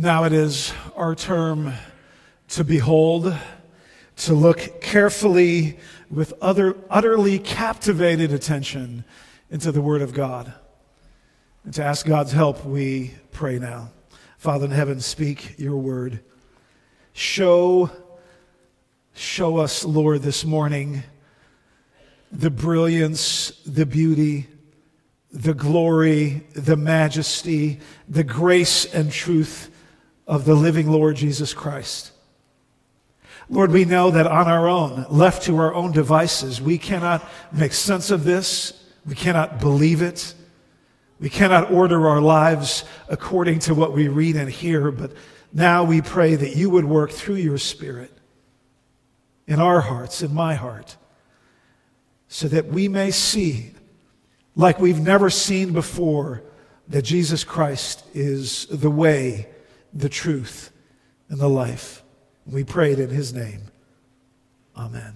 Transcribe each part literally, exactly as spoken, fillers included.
Now it is our term to behold, to look carefully with other, utterly captivated attention into the Word of God. And to ask God's help, we pray now. Father in heaven, speak your word. Show, show us, Lord, this morning the brilliance, the beauty, the glory, the majesty, the grace and truth of the living Lord Jesus Christ. Lord, we know that on our own, left to our own devices, we cannot make sense of this. We cannot believe it. We cannot order our lives according to what we read and hear, but now we pray that you would work through your Spirit in our hearts, in my heart, so that we may see, like we've never seen before, that Jesus Christ is the way, the truth, and the life. We pray it in his name. Amen.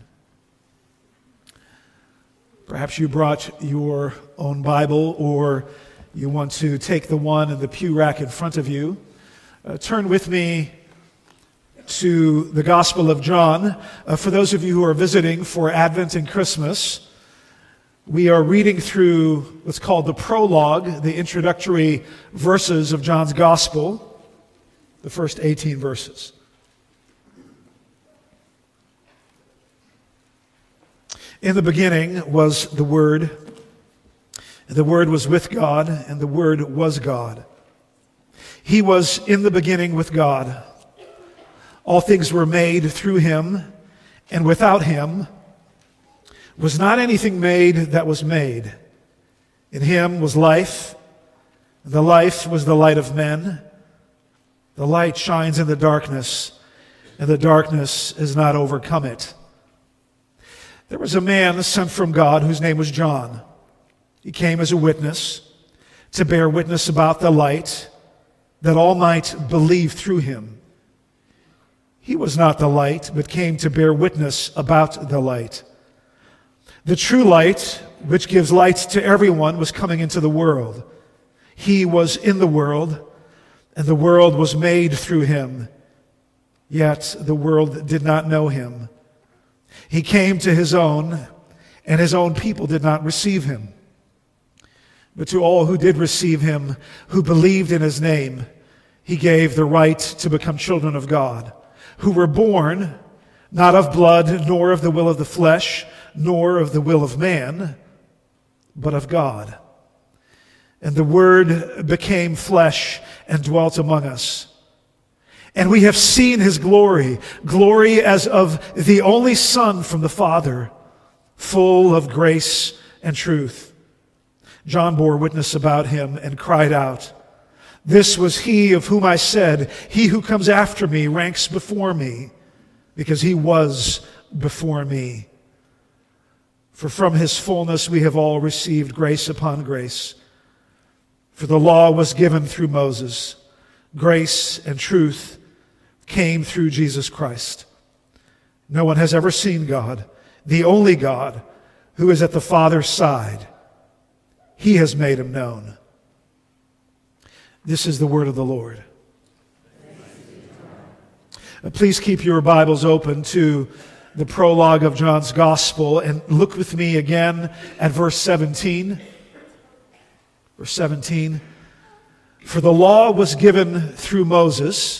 Perhaps you brought your own Bible, or you want to take the one in the pew rack in front of you. Uh, turn with me to the Gospel of John. Uh, for those of you who are visiting for Advent and Christmas, we are reading through what's called the prologue, the introductory verses of John's Gospel, the first eighteen verses. In the beginning was the Word. The Word was with God, and the Word was God. He was in the beginning with God. All things were made through him, and without him was not anything made that was made. In him was life, and the life was the light of men. The light shines in the darkness, and the darkness has not overcome it. There was a man sent from God whose name was John. He came as a witness to bear witness about the light, that all might believe through him. He was not the light, but came to bear witness about the light. The true light, which gives light to everyone, was coming into the world. He was in the world, and the world was made through him, yet the world did not know him. He came to his own, and his own people did not receive him. But to all who did receive him, who believed in his name, he gave the right to become children of God, who were born not of blood, nor of the will of the flesh, nor of the will of man, but of God. And the Word became flesh and dwelt among us. And we have seen his glory, glory as of the only Son from the Father, full of grace and truth. John bore witness about him and cried out, "This was he of whom I said, 'He who comes after me ranks before me,' because he was before me. For from his fullness we have all received grace upon grace. For the law was given through Moses. Grace and truth came through Jesus Christ. No one has ever seen God, the only God, who is at the Father's side. He has made him known." This is the word of the Lord. Please keep your Bibles open to the prologue of John's Gospel and look with me again at verse seventeen. Verse seventeen. For the law was given through Moses.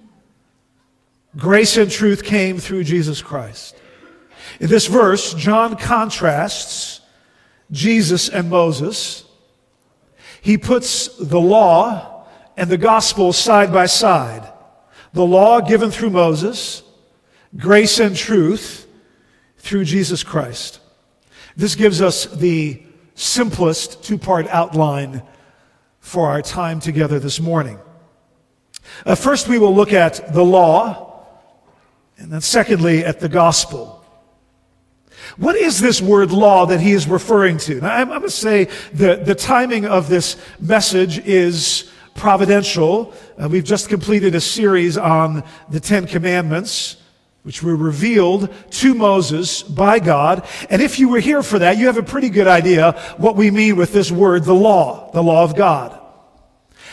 Grace and truth came through Jesus Christ. In this verse, John contrasts Jesus and Moses. He puts the law and the gospel side by side. The law given through Moses, grace and truth through Jesus Christ. This gives us the simplest two-part outline for our time together this morning. Uh, first, we will look at the law, and then secondly, at the gospel. What is this word law that he is referring to? Now, I'm, I'm going to say the, the timing of this message is providential. Uh, we've just completed a series on the Ten Commandments, which were revealed to Moses by God. And if you were here for that, you have a pretty good idea what we mean with this word, the law, the law of God.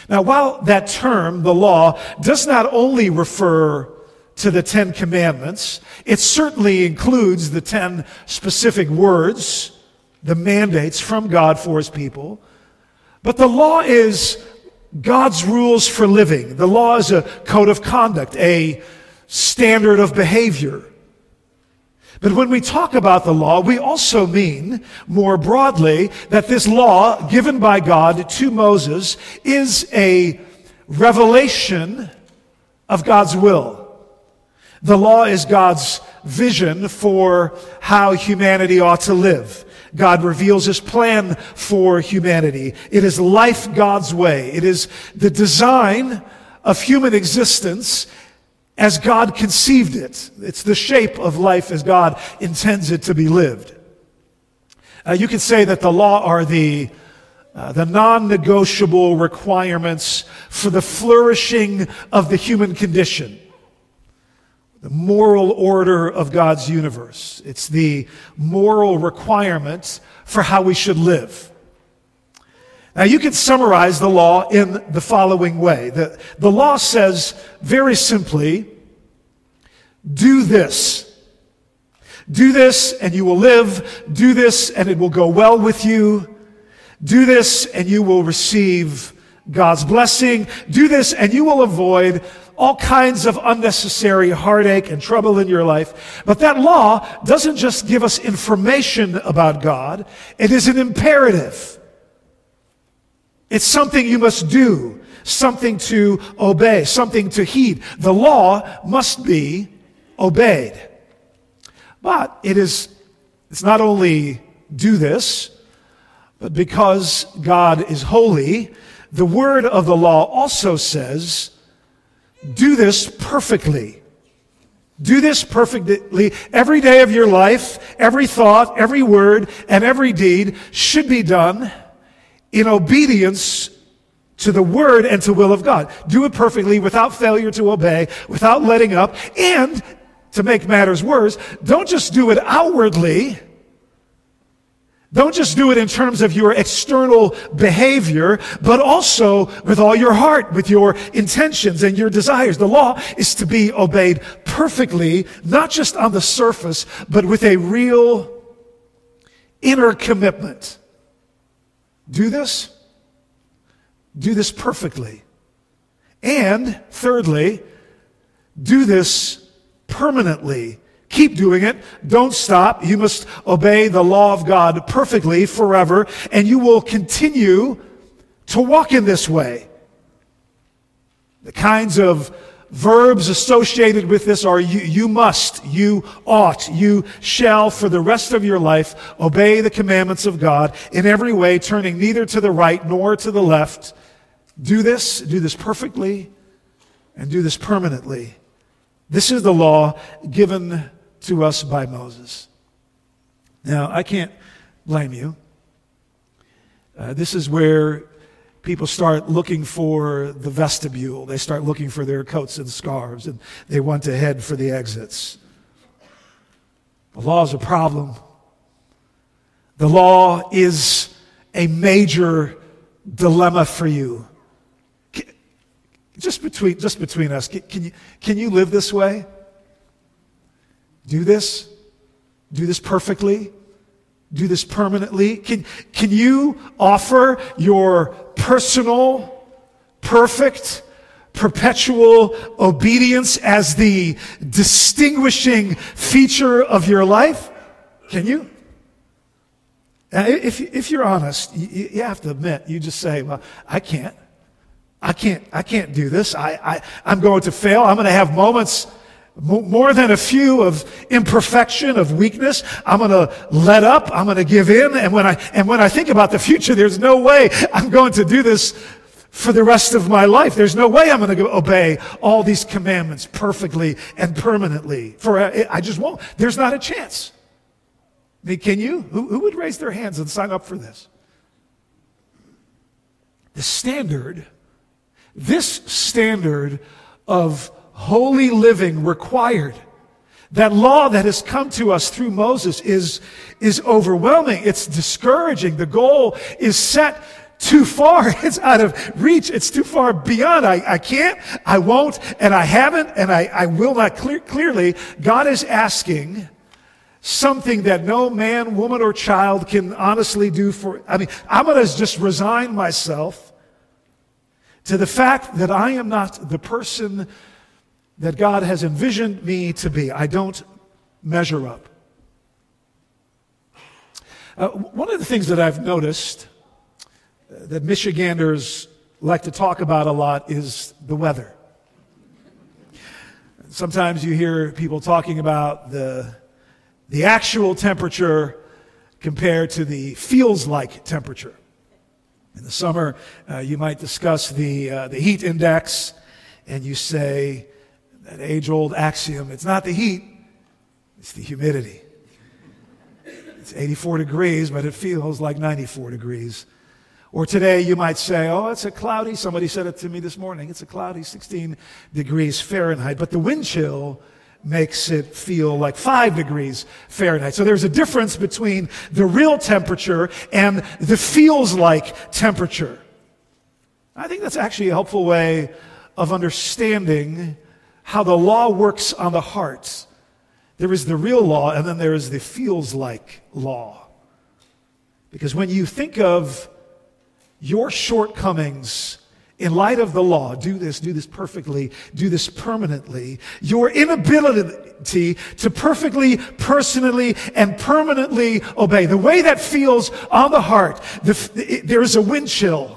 Now, while that term, the law, does not only refer to the Ten Commandments, it certainly includes the ten specific words, the mandates from God for his people. But the law is God's rules for living. The law is a code of conduct, a standard of behavior. But when we talk about the law, we also mean, more broadly, that this law given by God to Moses is a revelation of God's will. The law is God's vision for how humanity ought to live. God reveals his plan for humanity. It is life God's way. It is the design of human existence as God conceived it. It's the shape of life as God intends it to be lived. Uh, you could say that the law are the, uh, the non-negotiable requirements for the flourishing of the human condition, the moral order of God's universe. It's the moral requirements for how we should live. Now, you can summarize the law in the following way. The, the law says very simply, do this. Do this and you will live. Do this and it will go well with you. Do this and you will receive God's blessing. Do this and you will avoid all kinds of unnecessary heartache and trouble in your life. But that law doesn't just give us information about God. It is an imperative. It's something you must do, something to obey, something to heed. The law must be obeyed. But it is, it's not only do this, but because God is holy, the word of the law also says, do this perfectly. Do this perfectly. Every day of your life, every thought, every word, and every deed should be done in obedience to the word and to will of God. Do it perfectly without failure to obey, without letting up. And to make matters worse, don't just do it outwardly. Don't just do it in terms of your external behavior, but also with all your heart, with your intentions and your desires. The law is to be obeyed perfectly, not just on the surface, but with a real inner commitment. Do this. Do this perfectly. And thirdly, do this permanently. Keep doing it. Don't stop. You must obey the law of God perfectly forever, and you will continue to walk in this way. The kinds of verbs associated with this are you, you must, you ought, you shall for the rest of your life obey the commandments of God in every way, turning neither to the right nor to the left. Do this, do this perfectly, and do this permanently. This is the law given to us by Moses. Now, I can't blame you. Uh, this is where people start looking for the vestibule. They start looking for their coats and scarves, and they want to head for the exits. The law is a problem. The law is a major dilemma for you. Just between, just between us, can, can you, can you live this way? Do this? Do this perfectly? Do this permanently? Can, can you offer your personal, perfect, perpetual obedience as the distinguishing feature of your life? Can you? Now, if, if you're honest, you, you have to admit, you just say, well, I can't. I can't, I can't do this. I, I, I'm going to fail. I'm going to have moments, more than a few, of imperfection, of weakness. I'm going to let up. I'm going to give in. And when I, and when I think about the future, there's no way I'm going to do this for the rest of my life. There's no way I'm going to obey all these commandments perfectly and permanently. For I just won't. There's not a chance. I mean, can you? Who, who would raise their hands and sign up for this? The standard, this standard of holy living required, that law that has come to us through Moses is, is overwhelming. It's discouraging. The goal is set too far. It's out of reach. It's too far beyond. I, I can't, I won't, and I haven't, and I, I will not. Clear, clearly, God is asking something that no man, woman, or child can honestly do for, I mean, I'm going to just resign myself to the fact that I am not the person that God has envisioned me to be. I don't measure up. Uh, one of the things that I've noticed uh, that Michiganders like to talk about a lot is the weather. Sometimes you hear people talking about the, the actual temperature compared to the feels like temperature. In the summer, uh, you might discuss the, uh, the heat index, and you say, that age-old axiom, it's not the heat, it's the humidity. It's eighty-four degrees, but it feels like ninety-four degrees. Or today you might say, oh, it's a cloudy, somebody said it to me this morning, it's a cloudy sixteen degrees Fahrenheit, but the wind chill makes it feel like five degrees Fahrenheit. So there's a difference between the real temperature and the feels like temperature. I think that's actually a helpful way of understanding how the law works on the heart. There is the real law, and then there is the feels like law. Because when you think of your shortcomings in light of the law, do this, do this perfectly, do this permanently, your inability to perfectly, personally, and permanently obey, the way that feels on the heart, the, there is a wind chill.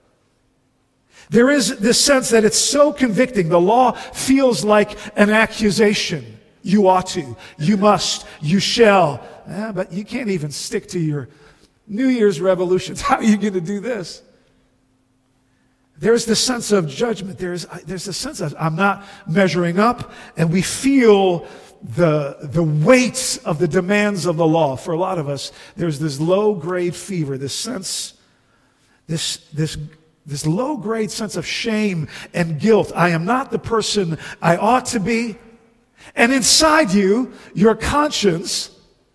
There is this sense that it's so convicting. The law feels like an accusation. You ought to, you must, you shall. Eh, but you can't even stick to your New Year's revolutions. How are you going to do this? There's this sense of judgment. There's, there's this sense of I'm not measuring up, and we feel the, the weight of the demands of the law. For a lot of us, there's this low-grade fever, this sense, this, this, this low-grade sense of shame and guilt. I am not the person I ought to be. And inside you, your conscience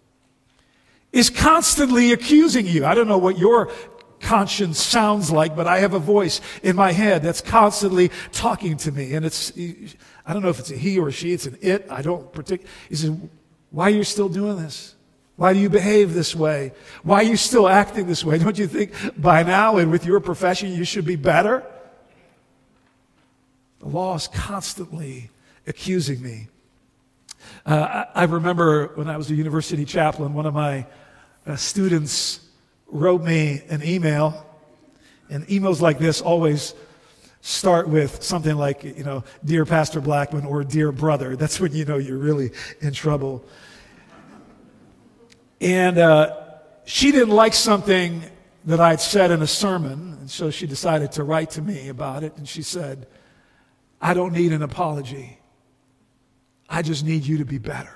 is constantly accusing you. I don't know what your conscience sounds like, but I have a voice in my head that's constantly talking to me. And it's, I don't know if it's a he or a she, it's an it. I don't particularly. He says, why are you still doing this? Why do you behave this way? Why are you still acting this way? Don't you think by now and with your profession you should be better? The law is constantly accusing me. Uh, I, I remember when I was a university chaplain, one of my uh, students wrote me an email, and emails like this always start with something like, you know, Dear Pastor Blackman or Dear Brother. That's when you know you're really in trouble. And uh, she didn't like something that I'd said in a sermon, and so she decided to write to me about it, and she said, I don't need an apology. I just need you to be better.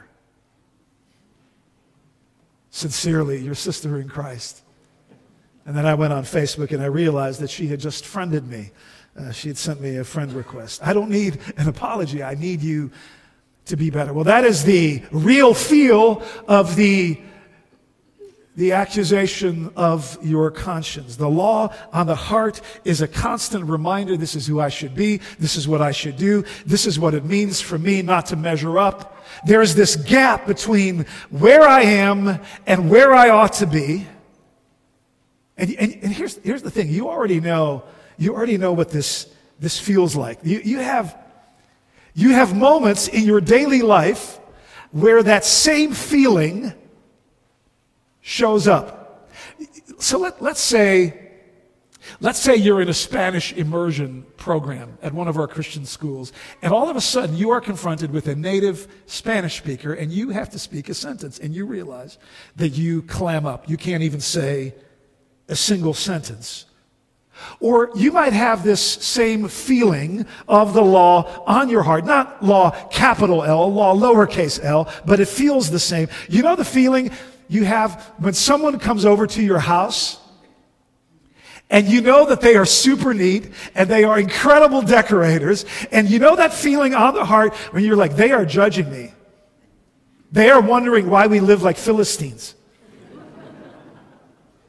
Sincerely, your sister in Christ. And then I went on Facebook and I realized that she had just friended me. Uh, she had sent me a friend request. I don't need an apology. I need you to be better. Well, that is the real feel of the the accusation of your conscience. The law on the heart is a constant reminder, this is who I should be, this is what I should do, this is what it means for me not to measure up. There is this gap between where I am and where I ought to be. And, and, and here's, here's the thing, you already know, you already know what this, this feels like. You, you have, you have moments in your daily life where that same feeling shows up. So let, let's say, let's say you're in a Spanish immersion program at one of our Christian schools, and all of a sudden you are confronted with a native Spanish speaker, and you have to speak a sentence, and you realize that you clam up. You can't even say a single sentence. Or you might have this same feeling of the law on your heart. Not law capital L, law lowercase l, but it feels the same. You know the feeling you have when someone comes over to your house and you know that they are super neat and they are incredible decorators, and you know that feeling on the heart when you're like, they are judging me. They are wondering why we live like Philistines.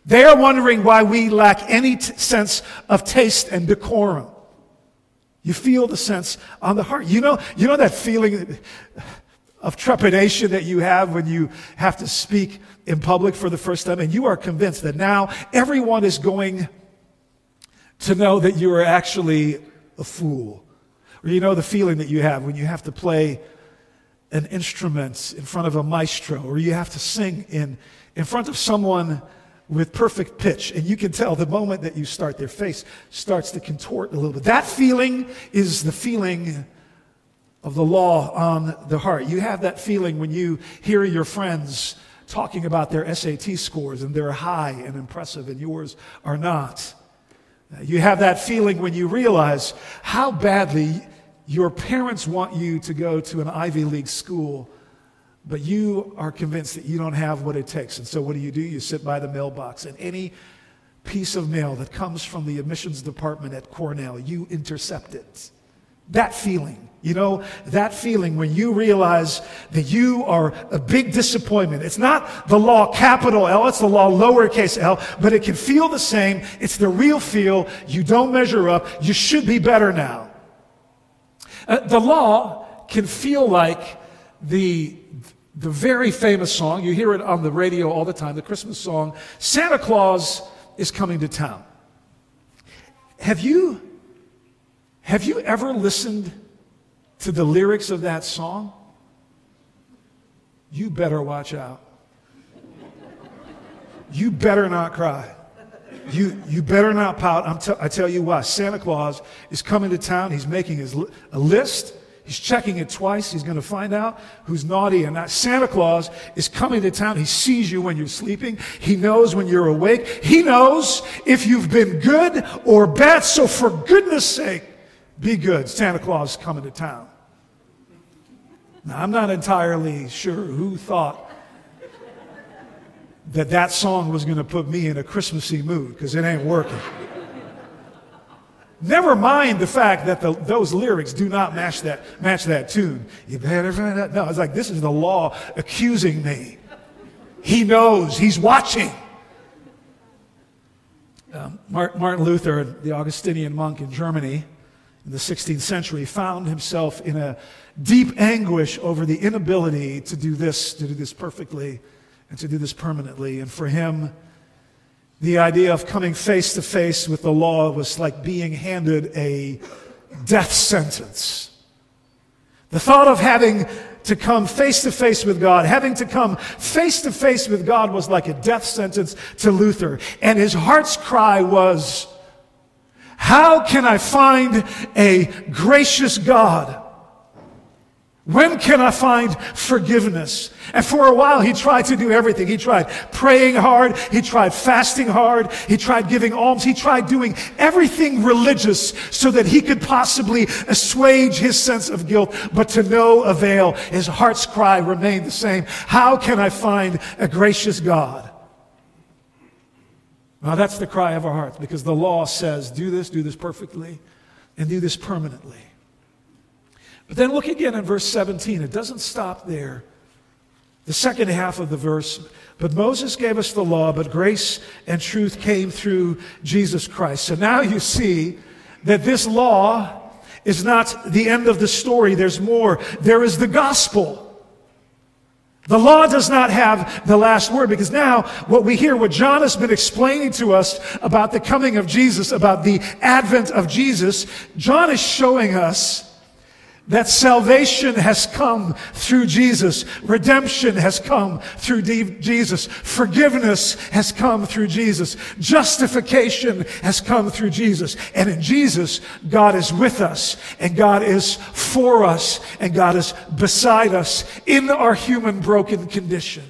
They are wondering why we lack any t- sense of taste and decorum. You feel the sense on the heart. You know, you know that feeling of trepidation that you have when you have to speak in public for the first time, and you are convinced that now everyone is going to know that you are actually a fool. Or you know the feeling that you have when you have to play an instrument in front of a maestro, or you have to sing in, in front of someone with perfect pitch, and you can tell the moment that you start, their face starts to contort a little bit. That feeling is the feeling of the law on the heart. You have that feeling when you hear your friends talking about their S A T scores, and they're high and impressive, and yours are not. You have that feeling when you realize how badly your parents want you to go to an Ivy League school, but you are convinced that you don't have what it takes. And so what do you do? You sit by the mailbox, and any piece of mail that comes from the admissions department at Cornell, you intercept it. That feeling, you know, that feeling when you realize that you are a big disappointment. It's not the law capital L, it's the law lowercase l, but it can feel the same. It's the real feel. You don't measure up. You should be better now. Uh, the law can feel like the, the very famous song. You hear it on the radio all the time, the Christmas song, Santa Claus is Coming to Town. Have you, have you ever listened to the lyrics of that song? You better watch out. You better not cry. You, you better not pout. I'm t- I tell you why. Santa Claus is coming to town. He's making his li- a list. He's checking it twice. He's going to find out who's naughty and not. Santa Claus is coming to town. He sees you when you're sleeping. He knows when you're awake. He knows if you've been good or bad. So for goodness sake, be good. Santa Claus is coming to town. Now, I'm not entirely sure who thought that that song was going to put me in a Christmassy mood, because it ain't working. Never mind the fact that the, those lyrics do not match that, match that tune. You better find out. No, it's like this is the law accusing me. He knows. He's watching. Um, Martin Luther, the Augustinian monk in Germany in the sixteenth century, found himself in a deep anguish over the inability to do this, to do this perfectly, and to do this permanently. And for him, the idea of coming face to face with the law was like being handed a death sentence. The thought of having to come face to face with God, having to come face to face with God was like a death sentence to Luther. And his heart's cry was, how can I find a gracious God? When can I find forgiveness? And for a while, he tried to do everything. He tried praying hard. He tried fasting hard. He tried giving alms. He tried doing everything religious so that he could possibly assuage his sense of guilt, but to no avail. His heart's cry remained the same. How can I find a gracious God? Now, that's the cry of our hearts, because the law says, do this, do this perfectly, and do this permanently. But then look again in verse seventeen. It doesn't stop there. The second half of the verse, but Moses gave us the law, but grace and truth came through Jesus Christ. So now you see that this law is not the end of the story. There's more. There is the gospel. The law does not have the last word, because now what we hear, what John has been explaining to us about the coming of Jesus, about the advent of Jesus, John is showing us that salvation has come through Jesus. Redemption has come through Jesus. Forgiveness has come through Jesus. Justification has come through Jesus. And in Jesus, God is with us, and God is for us, and God is beside us in our human broken condition.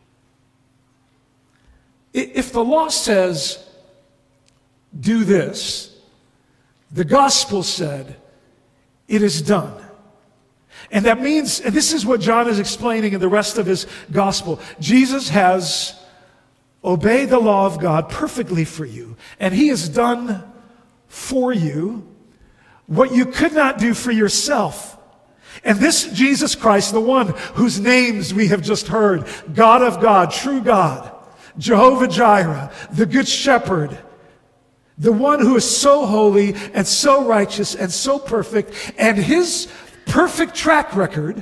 If the law says, do this, the gospel said, it is done. And that means, and this is what John is explaining in the rest of his gospel, Jesus has obeyed the law of God perfectly for you, and he has done for you what you could not do for yourself. And this Jesus Christ, the one whose names we have just heard, God of God, true God, Jehovah Jireh, the Good Shepherd, the one who is so holy and so righteous and so perfect, and his perfect track record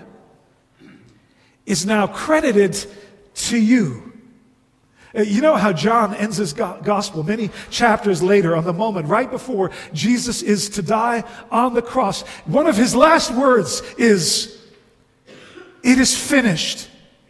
is now credited to you. You know how John ends his gospel many chapters later, on the moment right before Jesus is to die on the cross. One of his last words is, "It is finished.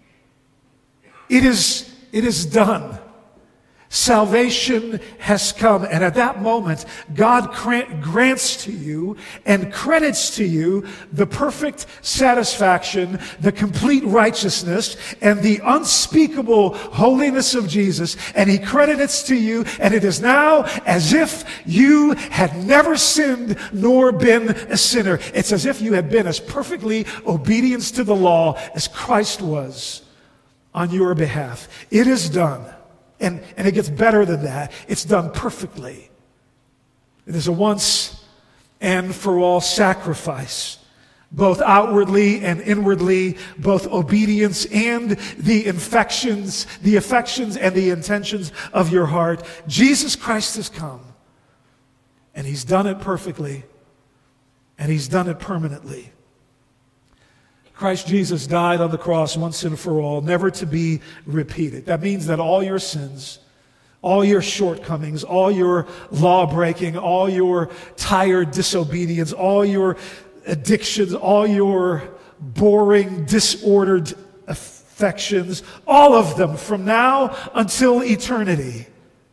It is, it is done. Salvation has come." And at that moment, God grants to you and credits to you the perfect satisfaction, the complete righteousness, and the unspeakable holiness of Jesus. And he credits to you, and it is now as if you had never sinned nor been a sinner. It's as if you had been as perfectly obedient to the law as Christ was on your behalf. It is done. And, and it gets better than that. It's done perfectly. It is a once and for all sacrifice, both outwardly and inwardly, both obedience and the infections, the affections and the intentions of your heart. Jesus Christ has come, and he's done it perfectly, and he's done it permanently. Christ Jesus died on the cross once and for all, never to be repeated. That means that all your sins, all your shortcomings, all your law breaking, all your tired disobedience, all your addictions, all your boring, disordered affections, all of them from now until eternity,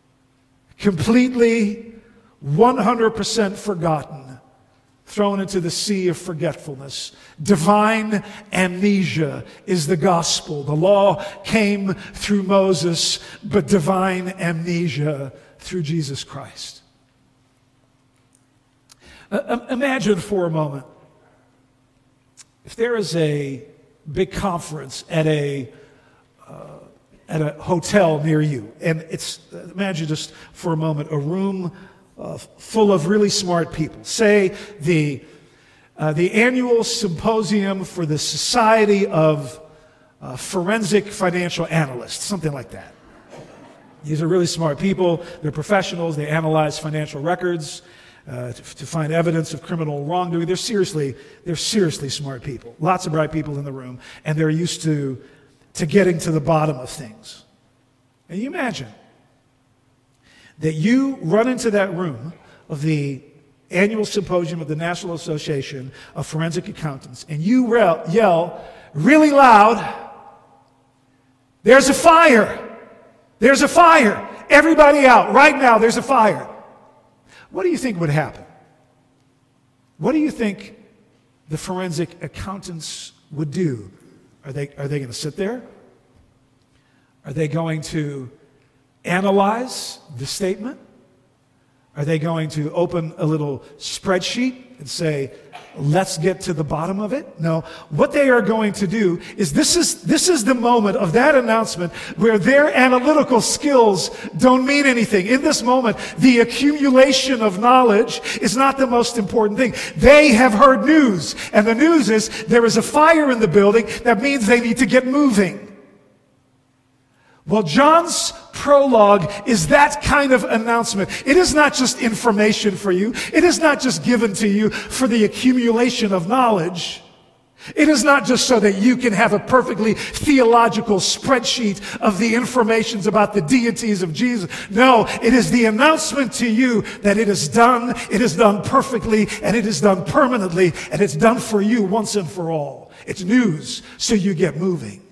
completely, one hundred percent forgotten, thrown into the sea of forgetfulness. Divine amnesia is the gospel. The law came through Moses, but divine amnesia through Jesus Christ. Uh, imagine for a moment, if there is a big conference at a uh, at a hotel near you, and it's, imagine just for a moment, a room Uh, full of really smart people. Say the uh, the annual symposium for the Society of uh, Forensic Financial Analysts, something like that. These are really smart people. They're professionals. They analyze financial records uh, to, to find evidence of criminal wrongdoing. They're seriously they're seriously smart people. Lots of bright people in the room, and they're used to to getting to the bottom of things. And you imagine that you run into that room of the annual symposium of the National Association of Forensic Accountants, and you re- yell really loud, "There's a fire! There's a fire! Everybody out! Right now, there's a fire!" What do you think would happen? What do you think the forensic accountants would do? Are they, are they going to sit there? Are they going to analyze the statement? Are they going to open a little spreadsheet and say, "Let's get to the bottom of it"? No. What they are going to do is this is this is the moment of that announcement where their analytical skills don't mean anything. In this moment, the accumulation of knowledge is not the most important thing. They have heard news, and the news is there is a fire in the building. That means they need to get moving. Well, John's prologue is that kind of announcement. It is not just information for you. It is not just given to you for the accumulation of knowledge. It is not just so that you can have a perfectly theological spreadsheet of the informations about the deities of Jesus. No, it is the announcement to you that it is done, it is done perfectly, and it is done permanently, and it's done for you once and for all. It's news, so you get moving.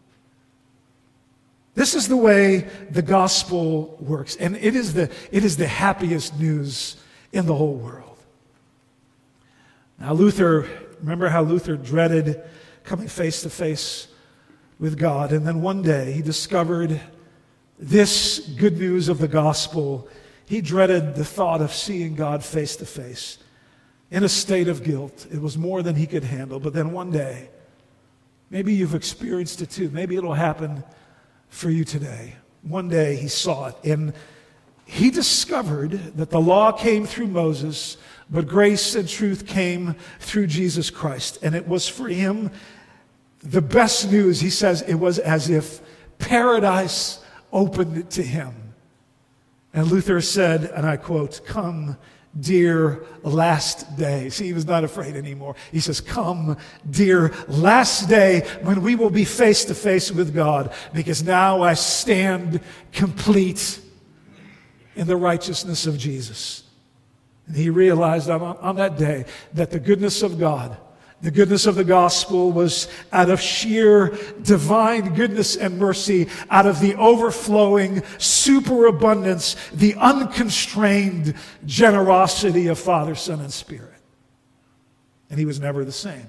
This is the way the gospel works, and it is the, it is the happiest news in the whole world. Now, Luther, remember how Luther dreaded coming face to face with God, and then one day he discovered this good news of the gospel. He dreaded the thought of seeing God face to face in a state of guilt. It was more than he could handle, but then one day, maybe you've experienced it too, maybe it'll happen for you today. One day he saw it, and he discovered that the law came through Moses, but grace and truth came through Jesus Christ. And it was for him the best news. He says it was as if paradise opened to him. And Luther said, and I quote, "Come, dear last day." See, he was not afraid anymore. He says, "Come, dear last day, when we will be face to face with God, because now I stand complete in the righteousness of Jesus." And he realized on, on that day that the goodness of God, the goodness of the gospel, was out of sheer divine goodness and mercy, out of the overflowing superabundance, the unconstrained generosity of Father, Son, and Spirit. And he was never the same.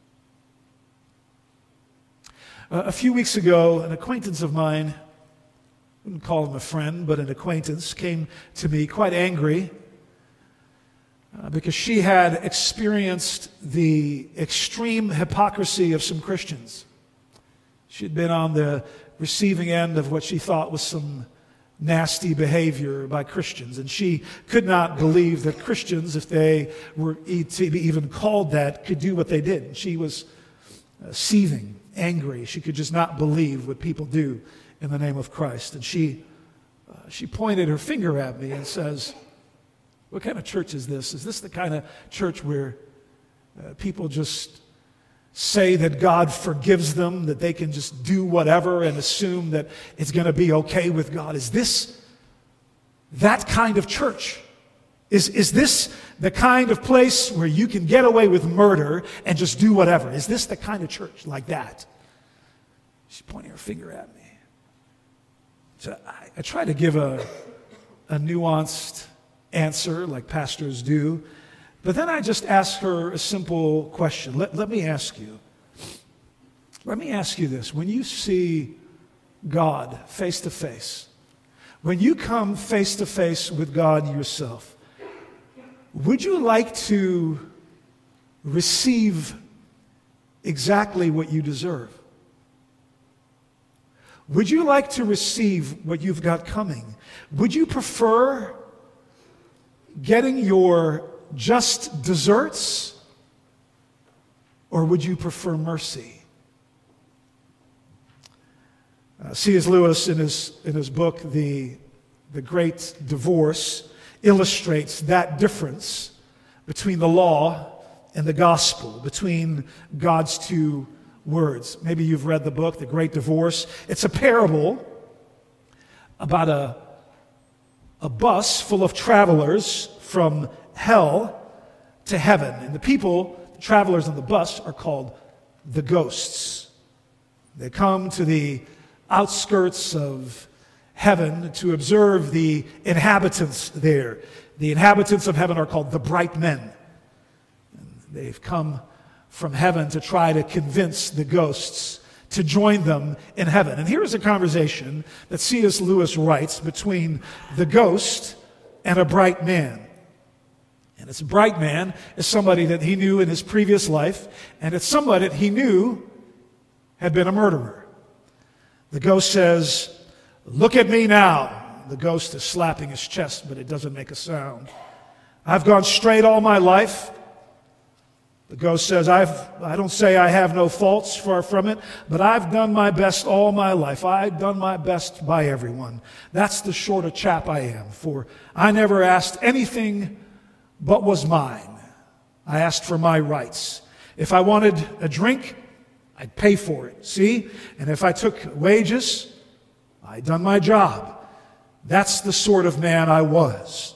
Uh, a few weeks ago, an acquaintance of mine, I wouldn't call him a friend, but an acquaintance, came to me quite angry Uh, because she had experienced the extreme hypocrisy of some Christians. She had been on the receiving end of what she thought was some nasty behavior by Christians, and she could not believe that Christians, if they were e- to be even called that, could do what they did. She was uh, seething, angry. She could just not believe what people do in the name of Christ. And she, uh, she pointed her finger at me and says, "What kind of church is this? Is this the kind of church where uh, people just say that God forgives them, that they can just do whatever and assume that it's going to be okay with God? Is this that kind of church? Is, is this the kind of place where you can get away with murder and just do whatever? Is this the kind of church like that?" She's pointing her finger at me. So I, I try to give a, a nuanced answer like pastors do. But then I just ask her a simple question. Let, let me ask you. Let me ask you this. When you see God face to face, when you come face to face with God yourself, would you like to receive exactly what you deserve? Would you like to receive what you've got coming? Would you prefer getting your just desserts, or would you prefer mercy? Uh, C S Lewis, in his in his book, The The Great Divorce, illustrates that difference between the law and the gospel, between God's two words. Maybe you've read the book, The Great Divorce. It's a parable about a a bus full of travelers from hell to heaven. And the people, the travelers on the bus, are called the ghosts. They come to the outskirts of heaven to observe the inhabitants there. The inhabitants of heaven are called the bright men. And they've come from heaven to try to convince the ghosts to join them in heaven. And here's a conversation that C S Lewis writes between the ghost and a bright man. And this bright man is somebody that he knew in his previous life, and it's somebody that he knew had been a murderer. The ghost says, "Look at me now." The ghost is slapping his chest, but it doesn't make a sound. "I've gone straight all my life." The ghost says, I've, I don't say I have no faults, far from it, but I've done my best all my life. I've done my best by everyone. That's the sort of chap I am, for I never asked anything but was mine. I asked for my rights. If I wanted a drink, I'd pay for it, see? And if I took wages, I'd done my job. That's the sort of man I was.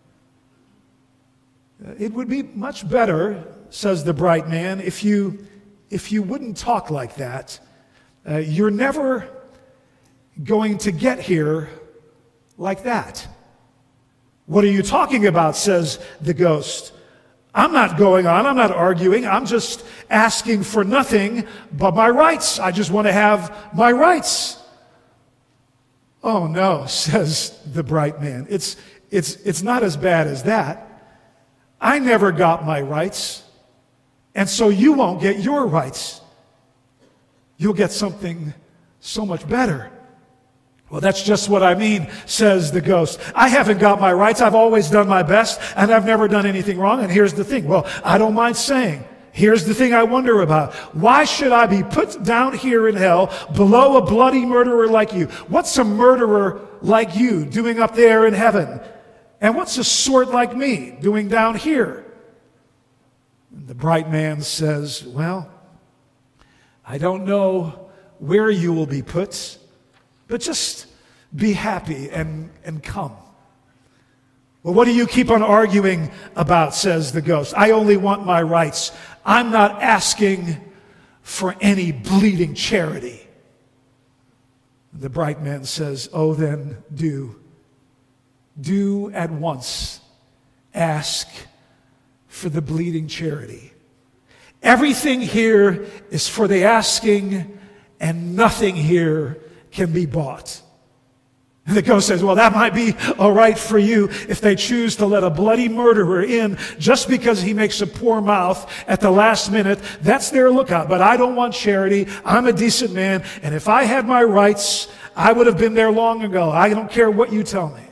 It would be much better, says the bright man, if you if you wouldn't talk like that. Uh, you're never going to get here like that. "What are you talking about?" says the ghost. "I'm not going on, I'm not arguing, I'm just asking for nothing but my rights. I just want to have my rights." "Oh no," says the bright man. It's it's it's not as bad as that. I never got my rights. And so you won't get your rights. You'll get something so much better. "Well, that's just what I mean," says the ghost. "I haven't got my rights. I've always done my best, and I've never done anything wrong. And here's the thing. Well, I don't mind saying, Here's the thing I wonder about. Why should I be put down here in hell below a bloody murderer like you? What's a murderer like you doing up there in heaven? And what's a sort like me doing down here? And the bright man says, well, I don't know where you will be put, but just be happy and, and come. Well, what do you keep on arguing about, says the ghost. I only want my rights. I'm not asking for any bleeding charity. The bright man says, oh, then do. Do at once ask for the bleeding charity. Everything here is for the asking, and nothing here can be bought. And the ghost says, well, that might be all right for you if they choose to let a bloody murderer in just because he makes a poor mouth at the last minute. That's their lookout. But I don't want charity. I'm a decent man. And if I had my rights, I would have been there long ago. I don't care what you tell me.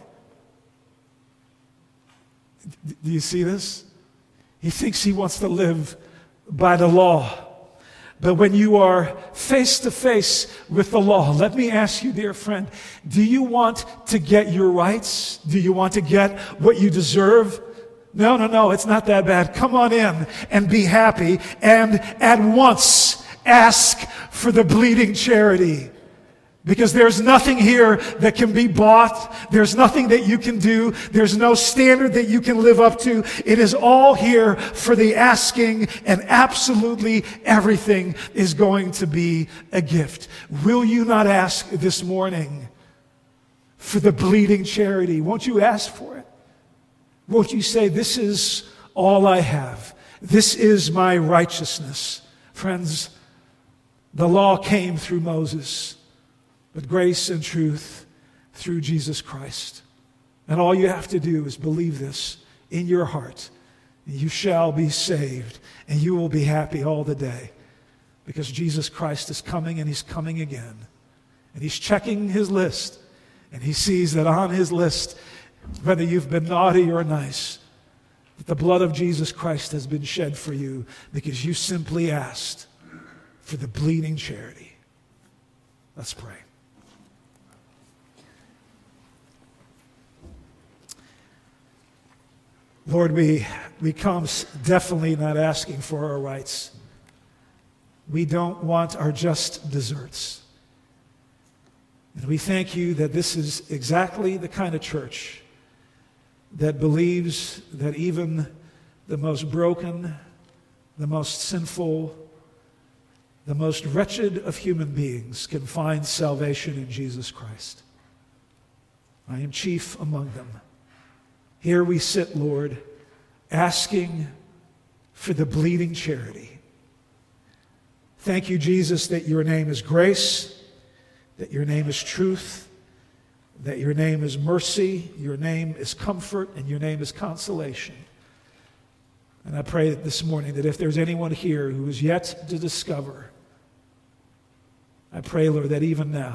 Do you see this? He thinks he wants to live by the law. But when you are face to face with the law, let me ask you, dear friend, do you want to get your rights? Do you want to get what you deserve? No, no, no, it's not that bad. Come on in and be happy, and at once ask for the bleeding charity. Because there's nothing here that can be bought. There's nothing that you can do. There's no standard that you can live up to. It is all here for the asking, and absolutely everything is going to be a gift. Will you not ask this morning for the bleeding charity? Won't you ask for it? Won't you say, this is all I have. This is my righteousness. Friends, the law came through Moses, but grace and truth through Jesus Christ. And all you have to do is believe this in your heart. And you shall be saved, and you will be happy all the day. Because Jesus Christ is coming, and he's coming again. And he's checking his list. And he sees that on his list, whether you've been naughty or nice, that the blood of Jesus Christ has been shed for you because you simply asked for the bleeding charity. Let's pray. Lord, we, we come definitely not asking for our rights. We don't want our just deserts. And we thank you that this is exactly the kind of church that believes that even the most broken, the most sinful, the most wretched of human beings can find salvation in Jesus Christ. I am chief among them. Here we sit, Lord, asking for the bleeding charity. Thank you, Jesus, that your name is grace, that your name is truth, that your name is mercy, your name is comfort, and your name is consolation. And I pray that this morning that if there's anyone here who is yet to discover, I pray, Lord, that even now,